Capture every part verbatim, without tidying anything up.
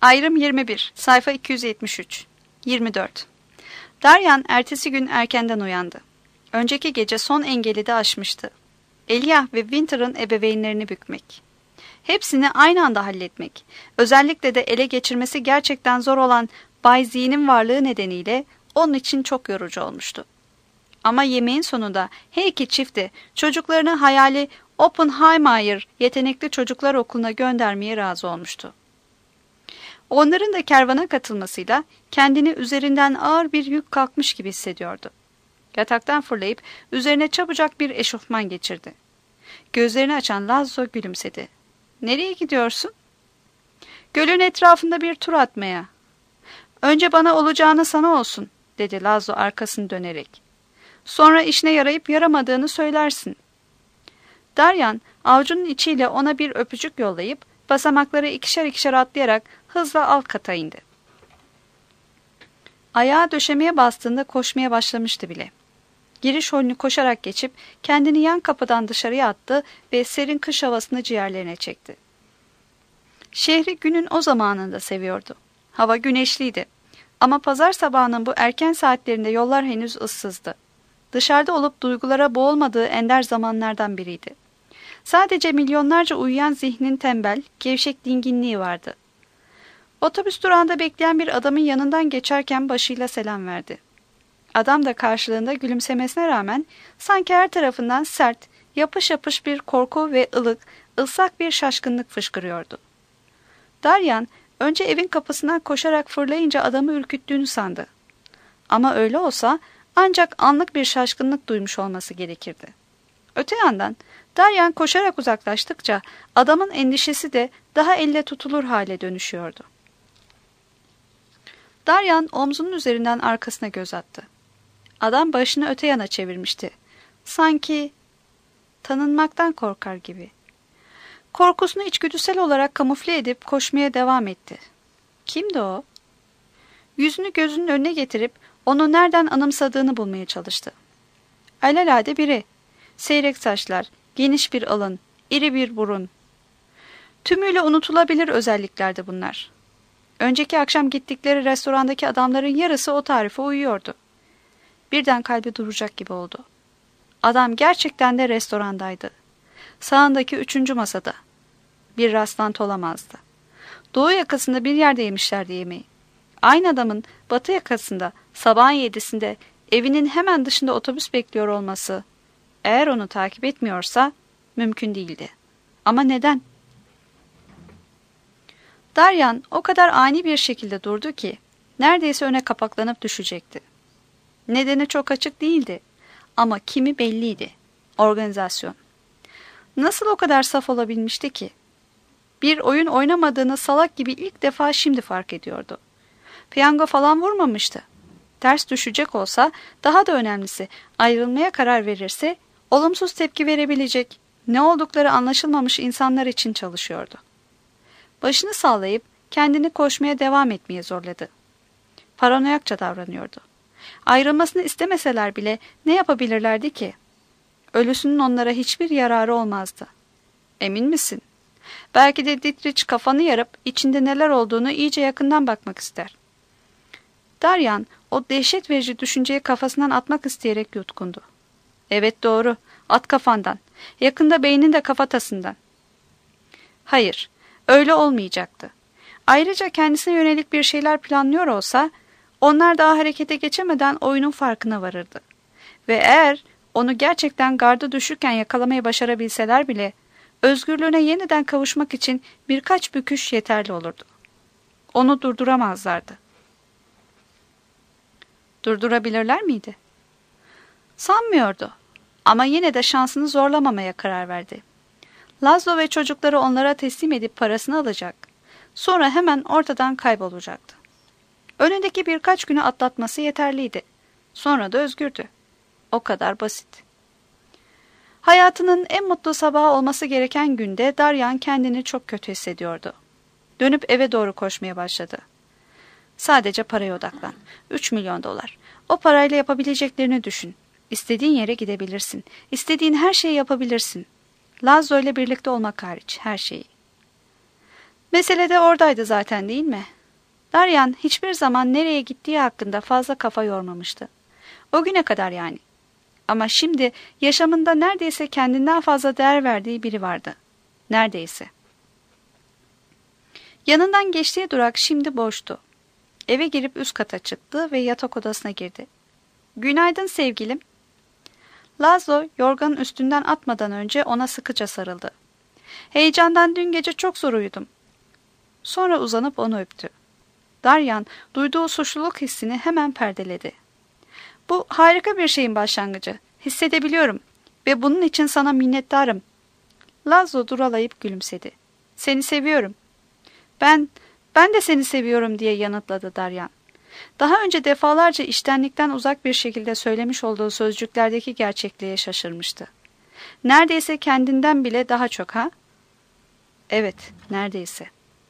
Ayrım yirmi bir, sayfa iki yüz yetmiş üç. yirmi dört. Daryan ertesi gün erkenden uyandı. Önceki gece son engeli de aşmıştı. Elyah ve Winter'ın ebeveynlerini bükmek. Hepsini aynı anda halletmek. Özellikle de ele geçirmesi gerçekten zor olan Bay Z'nin varlığı nedeniyle onun için çok yorucu olmuştu. Ama yemeğin sonunda her iki çifti çocuklarını hayali Oppenheimer Yetenekli Çocuklar Okulu'na göndermeye razı olmuştu. Onların da kervana katılmasıyla kendini üzerinden ağır bir yük kalkmış gibi hissediyordu. Yataktan fırlayıp üzerine çabucak bir eşofman geçirdi. Gözlerini açan Lazlo gülümsedi. "Nereye gidiyorsun?" "Gölün etrafında bir tur atmaya." "Önce bana olacağını sana olsun," dedi Lazlo arkasını dönerek. "Sonra işine yarayıp yaramadığını söylersin." Daryan avucunun içiyle ona bir öpücük yollayıp basamakları ikişer ikişer atlayarak hızla alt kata indi. Ayağı döşemeye bastığında koşmaya başlamıştı bile. Giriş holünü koşarak geçip kendini yan kapıdan dışarıya attı ve serin kış havasını ciğerlerine çekti. Şehri günün o zamanında seviyordu. Hava güneşliydi. Ama pazar sabahının bu erken saatlerinde yollar henüz ıssızdı. Dışarıda olup duygulara boğulmadığı ender zamanlardan biriydi. Sadece milyonlarca uyuyan zihnin tembel, gevşek dinginliği vardı. Otobüs durağında bekleyen bir adamın yanından geçerken başıyla selam verdi. Adam da karşılığında gülümsemesine rağmen sanki her tarafından sert, yapış yapış bir korku ve ılık, ıslak bir şaşkınlık fışkırıyordu. Daryan önce evin kapısından koşarak fırlayınca adamı ürküttüğünü sandı. Ama öyle olsa ancak anlık bir şaşkınlık duymuş olması gerekirdi. Öte yandan Daryan koşarak uzaklaştıkça adamın endişesi de daha elle tutulur hale dönüşüyordu. Daryan omzunun üzerinden arkasına göz attı. Adam başını öte yana çevirmişti. Sanki tanınmaktan korkar gibi. Korkusunu içgüdüsel olarak kamufle edip koşmaya devam etti. Kimdi o? Yüzünü gözünün önüne getirip onu nereden anımsadığını bulmaya çalıştı. Alelade biri. Seyrek saçlar, geniş bir alın, iri bir burun. Tümüyle unutulabilir özelliklerdi bunlar. Önceki akşam gittikleri restorandaki adamların yarısı o tarife uyuyordu. Birden kalbi duracak gibi oldu. Adam gerçekten de restorandaydı. Sağındaki üçüncü masada. Bir rastlantı olamazdı. Doğu yakasında bir yerde yemişlerdi yemeği. Aynı adamın batı yakasında sabahın yedisinde evinin hemen dışında otobüs bekliyor olması, eğer onu takip etmiyorsa mümkün değildi. Ama neden? Daryan o kadar ani bir şekilde durdu ki neredeyse öne kapaklanıp düşecekti. Nedeni çok açık değildi ama kimi belliydi. Organizasyon. Nasıl o kadar saf olabilmişti ki? Bir oyun oynamadığını salak gibi ilk defa şimdi fark ediyordu. Piyango falan vurmamıştı. Ters düşecek olsa, daha da önemlisi ayrılmaya karar verirse olumsuz tepki verebilecek, ne oldukları anlaşılmamış insanlar için çalışıyordu. Başını sallayıp kendini koşmaya devam etmeye zorladı. Paranoyakça davranıyordu. Ayrılmasını istemeseler bile ne yapabilirlerdi ki? Ölüsünün onlara hiçbir yararı olmazdı. Emin misin? Belki de Dietrich kafanı yarıp içinde neler olduğunu iyice yakından bakmak ister. Daryan o dehşet verici düşünceyi kafasından atmak isteyerek yutkundu. Evet doğru, at kafandan. Yakında beynin de kafatasından. Hayır, öyle olmayacaktı. Ayrıca kendisine yönelik bir şeyler planlıyor olsa, onlar daha harekete geçemeden oyunun farkına varırdı. Ve eğer onu gerçekten gardı düşürken yakalamayı başarabilseler bile, özgürlüğüne yeniden kavuşmak için birkaç büküş yeterli olurdu. Onu durduramazlardı. Durdurabilirler miydi? Sanmıyordu. Ama yine de şansını zorlamamaya karar verdi. Lazlo ve çocukları onlara teslim edip parasını alacak. Sonra hemen ortadan kaybolacaktı. Önündeki birkaç günü atlatması yeterliydi. Sonra da özgürdü. O kadar basit. Hayatının en mutlu sabahı olması gereken günde Daryan kendini çok kötü hissediyordu. Dönüp eve doğru koşmaya başladı. Sadece paraya odaklan. Üç milyon dolar. O parayla yapabileceklerini düşün. İstediğin yere gidebilirsin. İstediğin her şeyi yapabilirsin. Lazlo ile birlikte olmak hariç her şeyi. Mesele de oradaydı zaten, değil mi? Daryan hiçbir zaman nereye gittiği hakkında fazla kafa yormamıştı. O güne kadar yani. Ama şimdi yaşamında neredeyse kendinden fazla değer verdiği biri vardı. Neredeyse. Yanından geçtiği durak şimdi boştu. Eve girip üst kata çıktı ve yatak odasına girdi. "Günaydın sevgilim." Laszlo yorganın üstünden atmadan önce ona sıkıca sarıldı. "Heyecandan dün gece çok zor uyudum." Sonra uzanıp onu öptü. Daryan duyduğu suçluluk hissini hemen perdeledi. "Bu harika bir şeyin başlangıcı. Hissedebiliyorum ve bunun için sana minnettarım." Laszlo duralayıp gülümsedi. "Seni seviyorum." Ben, ben de seni seviyorum diye yanıtladı Daryan. Daha önce defalarca içtenlikten uzak bir şekilde söylemiş olduğu sözcüklerdeki gerçekliğe şaşırmıştı. Neredeyse kendinden bile daha çok, ha? Evet, neredeyse.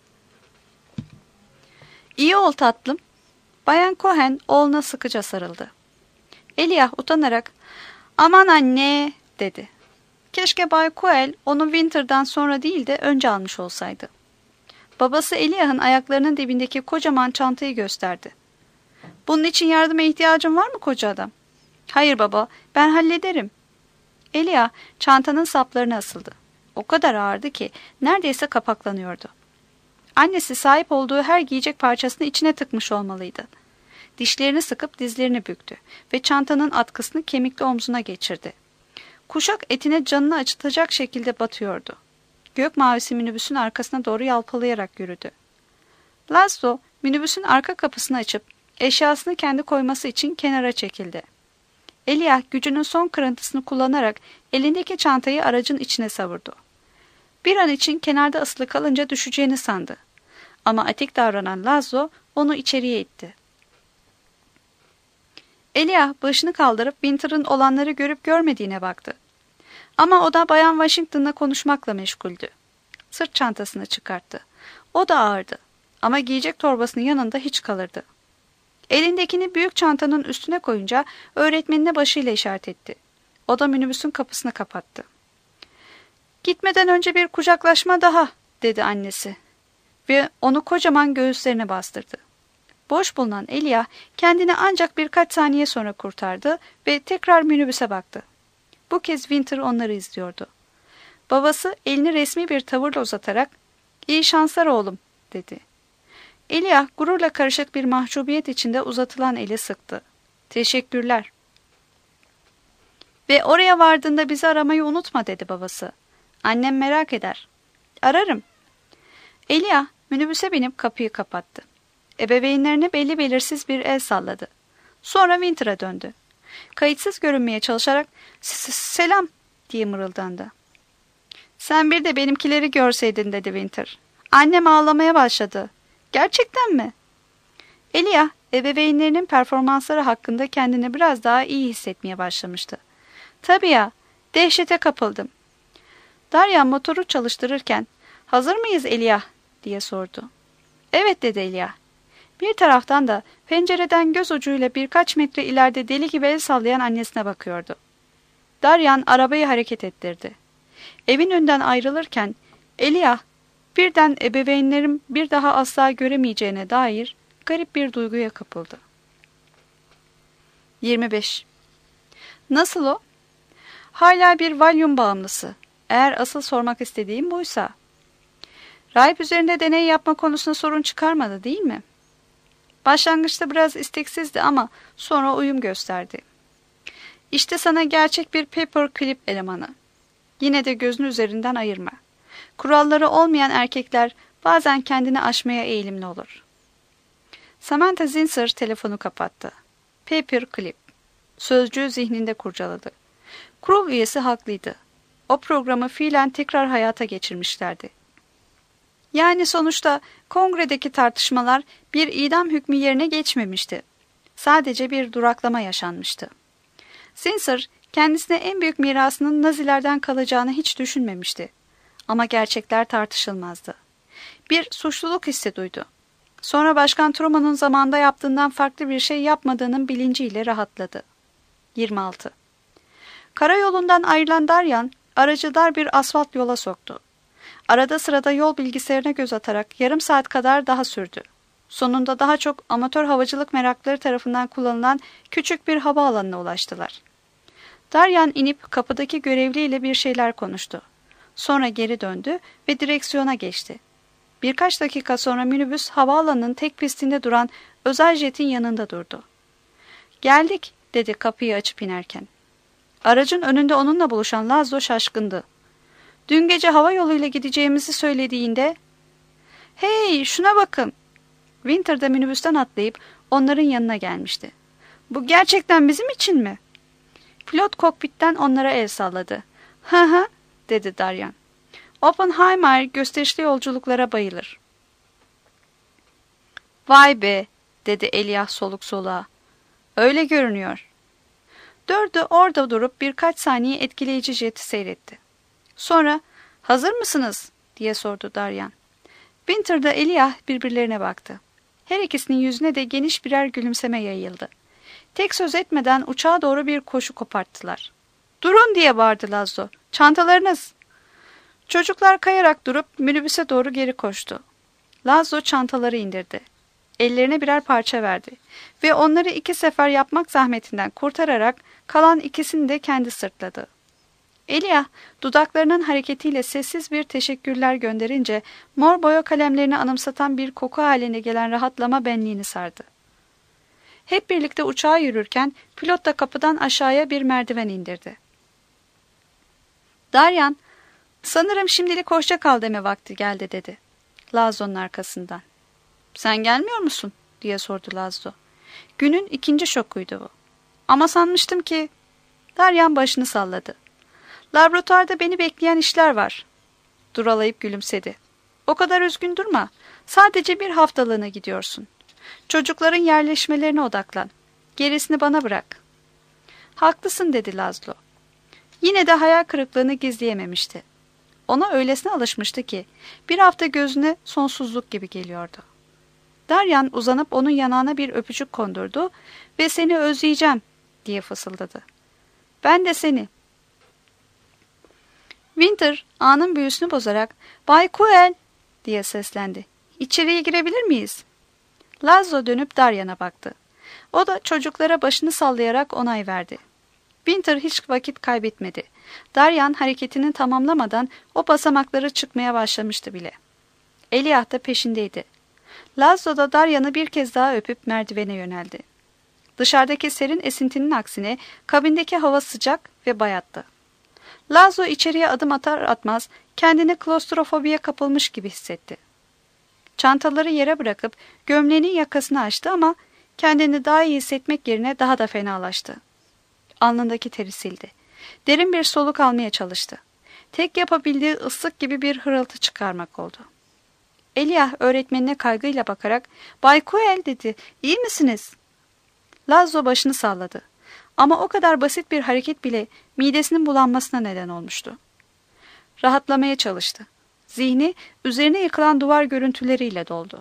"İyi ol tatlım." Bayan Cohen oğluna sıkıca sarıldı. Eliah utanarak "Aman anne," dedi. Keşke Bay Coel onu Winter'dan sonra değil de önce almış olsaydı. Babası Eliah'ın ayaklarının dibindeki kocaman çantayı gösterdi. "Bunun için yardıma ihtiyacın var mı koca adam?" "Hayır baba, ben hallederim." Eliah çantanın saplarına asıldı. O kadar ağırdı ki neredeyse kapaklanıyordu. Annesi sahip olduğu her giyecek parçasını içine tıkmış olmalıydı. Dişlerini sıkıp dizlerini büktü ve çantanın atkısını kemikli omzuna geçirdi. Kuşak etine canını acıtacak şekilde batıyordu. Gök mavisi minibüsün arkasına doğru yalpalayarak yürüdü. Laszlo minibüsün arka kapısını açıp eşyasını kendi koyması için kenara çekildi. Eliah gücünün son kırıntısını kullanarak elindeki çantayı aracın içine savurdu. Bir an için kenarda asılı kalınca düşeceğini sandı. Ama atik davranan Laszlo onu içeriye itti. Eliah başını kaldırıp Winter'ın olanları görüp görmediğine baktı. Ama o da Bayan Washington'la konuşmakla meşguldü. Sırt çantasını çıkarttı. O da ağırdı ama giyecek torbasının yanında hiç kalırdı. Elindekini büyük çantanın üstüne koyunca öğretmenine başıyla işaret etti. O da minibüsün kapısını kapattı. "Gitmeden önce bir kucaklaşma daha," dedi annesi ve onu kocaman göğüslerine bastırdı. Boş bulunan Eliah kendini ancak birkaç saniye sonra kurtardı ve tekrar minibüse baktı. Bu kez Winter onları izliyordu. Babası elini resmi bir tavırla uzatarak "İyi şanslar oğlum," dedi. Eliah gururla karışık bir mahcubiyet içinde uzatılan eli sıktı. "Teşekkürler." "Ve oraya vardığında bizi aramayı unutma," dedi babası. "Annem merak eder." "Ararım." Eliah minibüse binip kapıyı kapattı. Ebeveynlerine belli belirsiz bir el salladı. Sonra Winter'a döndü. Kayıtsız görünmeye çalışarak "Selam," diye mırıldandı. "Sen bir de benimkileri görseydin," dedi Winter. "Annem ağlamaya başladı." "Gerçekten mi?" Eliah, ebeveynlerinin performansları hakkında kendini biraz daha iyi hissetmeye başlamıştı. "Tabii ya, dehşete kapıldım." Daryan motoru çalıştırırken "Hazır mıyız Eliah?" diye sordu. "Evet," dedi Eliah. Bir taraftan da pencereden göz ucuyla birkaç metre ileride deli gibi el sallayan annesine bakıyordu. Daryan arabayı hareket ettirdi. Evin önünden ayrılırken Eliah birden ebeveynlerim bir daha asla göremeyeceğine dair garip bir duyguya kapıldı. yirmi beş. Nasıl o? Hala bir Valium bağımlısı. Eğer asıl sormak istediğim buysa. Rahip üzerinde deney yapma konusunda sorun çıkarmadı, değil mi? Başlangıçta biraz isteksizdi ama sonra uyum gösterdi. İşte sana gerçek bir paperclip elemanı. Yine de gözünü üzerinden ayırma. Kuralları olmayan erkekler bazen kendini aşmaya eğilimli olur. Samantha Zinsser telefonu kapattı. Paperclip. Sözcüğü zihninde kurcaladı. Kurul üyesi haklıydı. O programı fiilen tekrar hayata geçirmişlerdi. Yani sonuçta kongredeki tartışmalar bir idam hükmü yerine geçmemişti. Sadece bir duraklama yaşanmıştı. Zinsser kendisine en büyük mirasının Nazilerden kalacağını hiç düşünmemişti. Ama gerçekler tartışılmazdı. Bir suçluluk hissi duydu. Sonra Başkan Truman'ın zamanında yaptığından farklı bir şey yapmadığının bilinciyle rahatladı. yirmi altı. Karayolundan ayrılan Daryan, aracı dar bir asfalt yola soktu. Arada sırada yol bilgisayarına göz atarak yarım saat kadar daha sürdü. Sonunda daha çok amatör havacılık meraklıları tarafından kullanılan küçük bir havaalanına ulaştılar. Daryan inip kapıdaki görevliyle bir şeyler konuştu. Sonra geri döndü ve direksiyona geçti. Birkaç dakika sonra minibüs havaalanının tek pistinde duran özel jetin yanında durdu. "Geldik," dedi kapıyı açıp inerken. Aracın önünde onunla buluşan Laszlo şaşkındı. Dün gece hava yoluyla gideceğimizi söylediğinde, "Hey, şuna bakın!" Winter de minibüsten atlayıp onların yanına gelmişti. "Bu gerçekten bizim için mi?" Pilot kokpitten onlara el salladı. "Hı hı," dedi Daryan. "Oppenheimer gösterişli yolculuklara bayılır." "Vay be," dedi Elijah soluk soluğa. "Öyle görünüyor." Dördü orada durup birkaç saniye etkileyici jeti seyretti. Sonra, "Hazır mısınız?" diye sordu Daryan. Winter'da Elijah birbirlerine baktı. Her ikisinin yüzüne de geniş birer gülümseme yayıldı. Tek söz etmeden uçağa doğru bir koşu koparttılar. "Durun!" diye bağırdı Laszlo. "Çantalarınız!" Çocuklar kayarak durup minibüse doğru geri koştu. Laszlo çantaları indirdi. Ellerine birer parça verdi ve onları iki sefer yapmak zahmetinden kurtararak kalan ikisini de kendi sırtladı. Elijah dudaklarının hareketiyle sessiz bir teşekkürler gönderince mor boya kalemlerini anımsatan bir koku haline gelen rahatlama benliğini sardı. Hep birlikte uçağa yürürken pilot da kapıdan aşağıya bir merdiven indirdi. Daryan, "Sanırım şimdilik hoşça kal deme vakti geldi," dedi Laszlo'nun arkasından. "Sen gelmiyor musun?" diye sordu Laszlo. Günün ikinci şokuydu bu. "Ama sanmıştım ki..." Daryan başını salladı. "Laboratuvarda beni bekleyen işler var." Duralayıp gülümsedi. "O kadar üzgün durma. Sadece bir haftalığına gidiyorsun. Çocukların yerleşmelerine odaklan. Gerisini bana bırak." "Haklısın," dedi Laszlo. Yine de hayal kırıklığını gizleyememişti. Ona öylesine alışmıştı ki bir hafta gözüne sonsuzluk gibi geliyordu. Daryan uzanıp onun yanağına bir öpücük kondurdu ve "Seni özleyeceğim," diye fısıldadı. "Ben de seni." Winter anın büyüsünü bozarak "Bay Kuel," diye seslendi. "İçeriye girebilir miyiz?" Laszlo dönüp Daryan'a baktı. O da çocuklara başını sallayarak onay verdi. Winter hiç vakit kaybetmedi. Daryan hareketini tamamlamadan o basamakları çıkmaya başlamıştı bile. Elijah da peşindeydi. Laszlo da Daryan'ı bir kez daha öpüp merdivene yöneldi. Dışarıdaki serin esintinin aksine kabindeki hava sıcak ve bayattı. Laszlo içeriye adım atar atmaz kendini klostrofobiye kapılmış gibi hissetti. Çantaları yere bırakıp gömleğinin yakasını açtı ama kendini daha iyi hissetmek yerine daha da fenalaştı. Alnındaki teri sildi. Derin bir soluk almaya çalıştı. Tek yapabildiği ıslık gibi bir hırıltı çıkarmak oldu. Elijah öğretmenine kaygıyla bakarak "Bay Kuel," dedi. "İyi misiniz?" Laszlo başını salladı. Ama o kadar basit bir hareket bile midesinin bulanmasına neden olmuştu. Rahatlamaya çalıştı. Zihni üzerine yıkılan duvar görüntüleriyle doldu.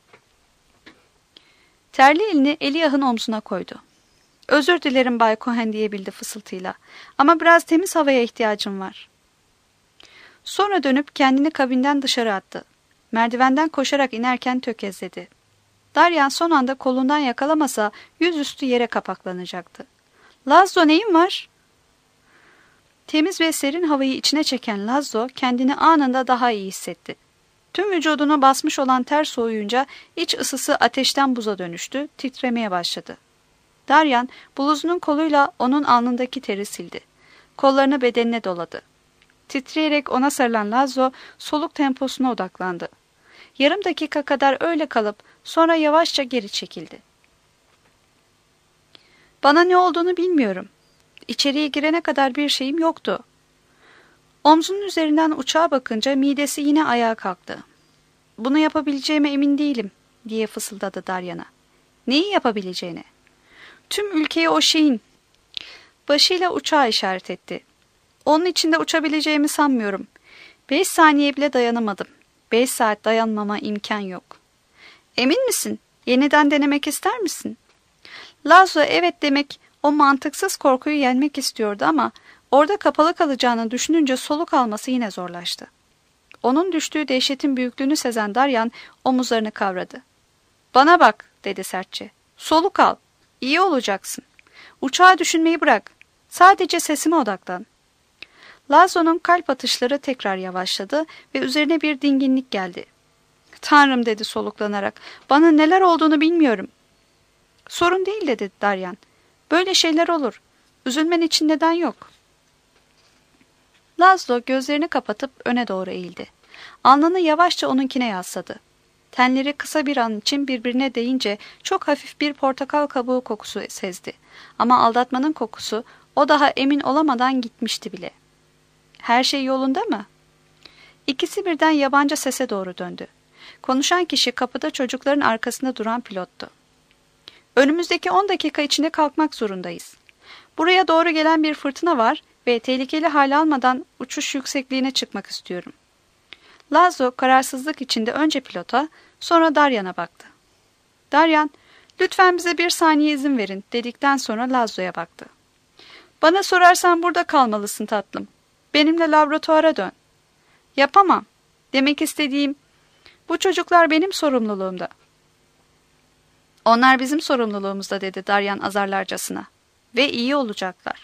Terli elini Elijah'ın omzuna koydu. "Özür dilerim Bay Cohen," diyebildi fısıltıyla. "Ama biraz temiz havaya ihtiyacım var." Sonra dönüp kendini kabinden dışarı attı. Merdivenden koşarak inerken tökezledi. Daryan son anda kolundan yakalamasa yüzüstü yere kapaklanacaktı. "Laszlo, neyin var?" Temiz ve serin havayı içine çeken Laszlo kendini anında daha iyi hissetti. Tüm vücudunu basmış olan ter soğuyunca iç ısısı ateşten buza dönüştü, titremeye başladı. Daryan bluzunun koluyla onun alnındaki teri sildi. Kollarını bedenine doladı. Titreyerek ona sarılan Laszlo soluk temposuna odaklandı. Yarım dakika kadar öyle kalıp sonra yavaşça geri çekildi. "Bana ne olduğunu bilmiyorum. İçeriye girene kadar bir şeyim yoktu." Omzunun üzerinden uçağa bakınca midesi yine ayağa kalktı. "Bunu yapabileceğime emin değilim," diye fısıldadı Daryan'a. "Neyi yapabileceğine?" "Tüm ülkeyi o şeyin." Başıyla uçağa işaret etti. "Onun içinde uçabileceğimi sanmıyorum. Beş saniye bile dayanamadım. Beş saat dayanmama imkan yok." "Emin misin? Yeniden denemek ister misin?" Laszlo evet demek, o mantıksız korkuyu yenmek istiyordu ama orada kapalı kalacağını düşününce soluk alması yine zorlaştı. Onun düştüğü dehşetin büyüklüğünü sezen Daryan omuzlarını kavradı. ''Bana bak'' dedi sertçe. ''Soluk al. İyi olacaksın. Uçağı düşünmeyi bırak. Sadece sesime odaklan.'' Laszlo'nun kalp atışları tekrar yavaşladı ve üzerine bir dinginlik geldi. ''Tanrım'' dedi soluklanarak. ''Bana neler olduğunu bilmiyorum.'' ''Sorun değil'' dedi Daryan. ''Böyle şeyler olur. Üzülmen için neden yok.'' Laszlo gözlerini kapatıp öne doğru eğildi. Alnını yavaşça onunkine yasladı. Tenleri kısa bir an için birbirine değince çok hafif bir portakal kabuğu kokusu sezdi. Ama aldatmanın kokusu o daha emin olamadan gitmişti bile. ''Her şey yolunda mı?'' İkisi birden yabancı sese doğru döndü. Konuşan kişi kapıda çocukların arkasında duran pilottu. ''Önümüzdeki on dakika içinde kalkmak zorundayız. Buraya doğru gelen bir fırtına var ve tehlikeli hale almadan uçuş yüksekliğine çıkmak istiyorum.'' Laszlo kararsızlık içinde önce pilota, sonra Daryan'a baktı. Daryan, ''Lütfen bize bir saniye izin verin.'' dedikten sonra Laszlo'ya baktı. ''Bana sorarsan burada kalmalısın tatlım. Benimle laboratuvara dön.'' ''Yapamam. Demek istediğim, bu çocuklar benim sorumluluğumda.'' ''Onlar bizim sorumluluğumuzda'' dedi Daryan azarlarcasına. ''Ve iyi olacaklar.''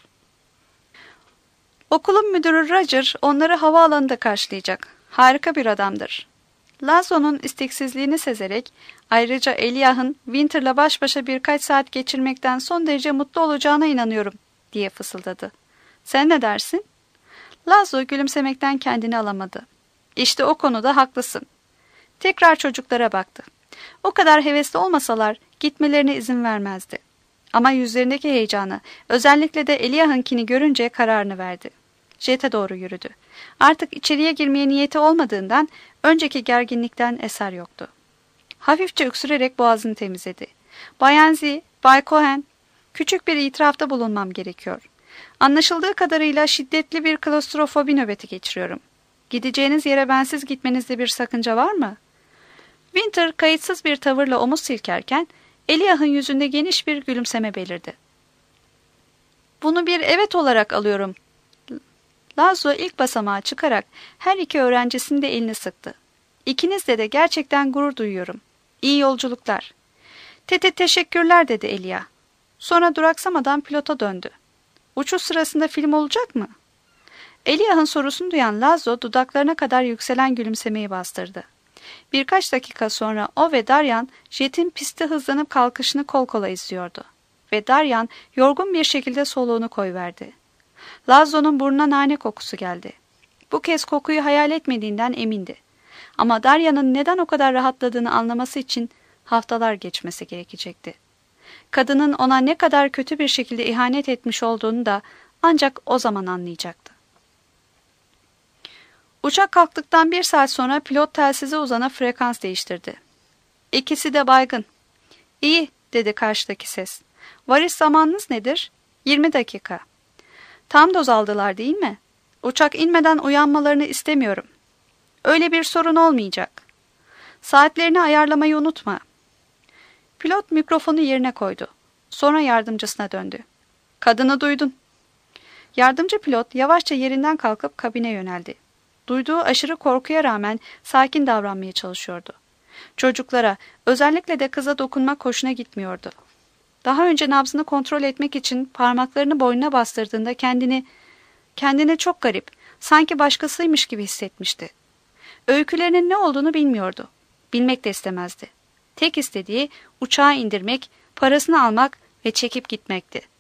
Okulun müdürü Roger onları havaalanında karşılayacak. Harika bir adamdır. Laszlo'nun isteksizliğini sezerek, ayrıca Eliah'ın Winter'la baş başa birkaç saat geçirmekten son derece mutlu olacağına inanıyorum, diye fısıldadı. ''Sen ne dersin?'' Laszlo gülümsemekten kendini alamadı. ''İşte o konuda haklısın.'' Tekrar çocuklara baktı. O kadar hevesli olmasalar gitmelerine izin vermezdi. Ama yüzlerindeki heyecanı, özellikle de Eliah'ınkini görünce kararını verdi. Jet'e doğru yürüdü. Artık içeriye girmeye niyeti olmadığından önceki gerginlikten eser yoktu. Hafifçe öksürerek boğazını temizledi. ''Bayan Z, Bay Cohen, küçük bir itirafta bulunmam gerekiyor. Anlaşıldığı kadarıyla şiddetli bir klostrofobi nöbeti geçiriyorum. Gideceğiniz yere bensiz gitmenizde bir sakınca var mı?'' Winter kayıtsız bir tavırla omuz silkerken Eliah'ın yüzünde geniş bir gülümseme belirdi. ''Bunu bir evet olarak alıyorum.'' Laszlo ilk basamağa çıkarak her iki öğrencisinin de elini sıktı. ''İkinizle de gerçekten gurur duyuyorum. İyi yolculuklar.'' ''Tete teşekkürler'' dedi Eliah. Sonra duraksamadan pilota döndü. ''Uçuş sırasında film olacak mı?'' Eliah'ın sorusunu duyan Laszlo dudaklarına kadar yükselen gülümsemeyi bastırdı. Birkaç dakika sonra o ve Daryan jetin pistte hızlanıp kalkışını kol kola izliyordu. Ve Daryan yorgun bir şekilde soluğunu koyverdi. Laszlo'nun burnuna nane kokusu geldi. Bu kez kokuyu hayal etmediğinden emindi. Ama Daryan'ın neden o kadar rahatladığını anlaması için haftalar geçmesi gerekecekti. Kadının ona ne kadar kötü bir şekilde ihanet etmiş olduğunu da ancak o zaman anlayacaktı. Uçak kalktıktan bir saat sonra pilot telsize uzanıp frekans değiştirdi. ''İkisi de baygın.'' ''İyi'' dedi karşıdaki ses. ''Varış zamanınız nedir?'' ''Yirmi dakika.'' ''Tam doz aldılar değil mi?'' ''Uçak inmeden uyanmalarını istemiyorum.'' ''Öyle bir sorun olmayacak.'' ''Saatlerini ayarlamayı unutma.'' Pilot mikrofonu yerine koydu. Sonra yardımcısına döndü. ''Kadını duydun.'' Yardımcı pilot yavaşça yerinden kalkıp kabine yöneldi. Duyduğu aşırı korkuya rağmen sakin davranmaya çalışıyordu. Çocuklara, özellikle de kıza dokunmak hoşuna gitmiyordu. Daha önce nabzını kontrol etmek için parmaklarını boynuna bastırdığında kendini, kendini çok garip, sanki başkasıymış gibi hissetmişti. Öykülerinin ne olduğunu bilmiyordu. Bilmek de istemezdi. Tek istediği uçağı indirmek, parasını almak ve çekip gitmekti.